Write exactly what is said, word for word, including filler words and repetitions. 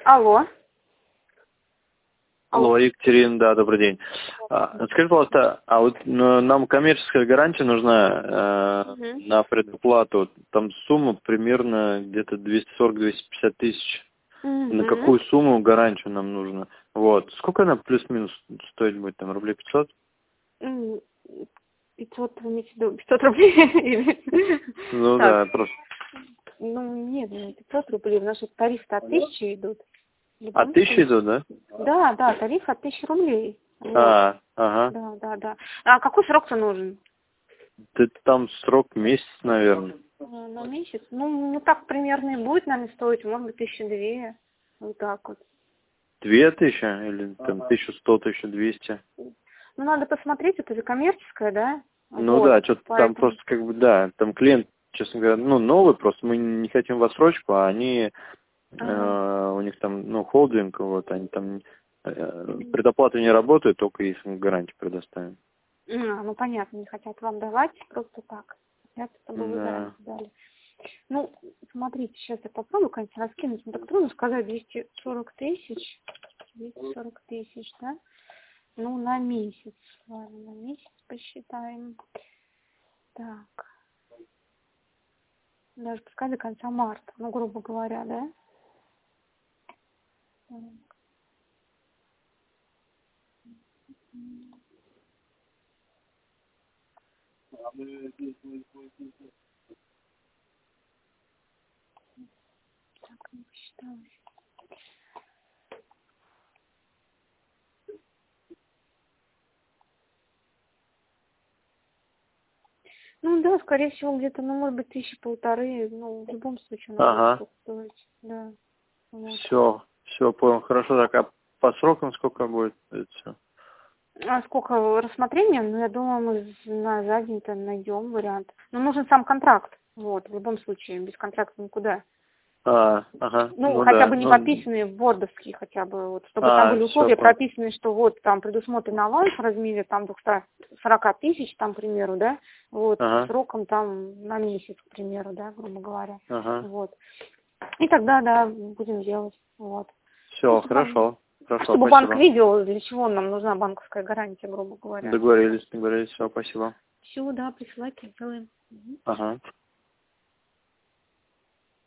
Алло. Алло, Екатерина, да, добрый день. А, скажи, пожалуйста, а вот ну, нам коммерческая гарантия нужна э, Угу. на предоплату. Там сумма примерно где-то двести сорок — двести пятьдесят тысяч. Угу. На какую сумму гарантию нам нужно? Вот. Сколько она плюс-минус стоить будет? Там рублей пятьсот? пятьсот, вы имеете в виду пятьсот рублей? Ну Так. да, просто. Ну, нет, не пятьсот рублей. Наши тарифы от тысячи идут. От тысячи идут, да? Да, да, тариф от тысячи рублей. Вот. А, ага. Да, да, да. А какой срок-то нужен? Ты, там срок месяц, наверное. На, на месяц? Ну, ну, так примерно и будет, наверное, стоить, может быть, тысячи две. Вот так вот. Две тысячи или там тысяча сто, тысяча двести? Ну, надо посмотреть, это же коммерческое, да? Ну Вот, да, что-то поэтому... там просто как бы, да, там клиент, честно говоря, ну, новый, просто мы не хотим в отсрочку, а они, Ага. э, у них там, ну, холдинг, вот, они там э, предоплаты не работают, только если мы гарантию предоставим. А, ну, понятно, не хотят вам давать просто так. Хотят, чтобы вы Да. гарантию дали. Ну, смотрите, сейчас я попробую, конечно, раскинуть. Ну, так трудно сказать, двести сорок тысяч. двести сорок тысяч, да? Ну, на месяц. Ладно, на месяц посчитаем. Так. Даже пускай до конца марта, ну, грубо говоря, да? Так. Так, не посчиталось. Ну, да, скорее всего, где-то, ну, может быть, тысячи полторы. Ну, в любом случае, она будет Ага. столько стоить. Да. Вот. Все, все, понял. Хорошо, так, а по срокам сколько будет это все? А сколько рассмотрения? Ну, я думаю, мы на за день-то найдем вариант. Но нужен сам контракт. Вот, в любом случае, без контракта никуда. А, ага, Ну, ну хотя да. бы не Ну, подписанные в бордовские, хотя бы, вот, чтобы там а, были все, условия понял. прописаны, что вот там предусмотрен аванс в размере там двухсот сорока тысяч, там, к примеру, да, вот, Ага, сроком там на месяц, к примеру, да, грубо говоря. ага. Вот. И тогда, да, будем делать. Вот. Ну, Все, чтобы, хорошо. Хорошо, чтобы банк спасибо. видел, для чего нам нужна банковская гарантия, грубо говоря. Договорились, договорились, все, спасибо. Все, да, присылайте, сделаем. Мгм. Ага.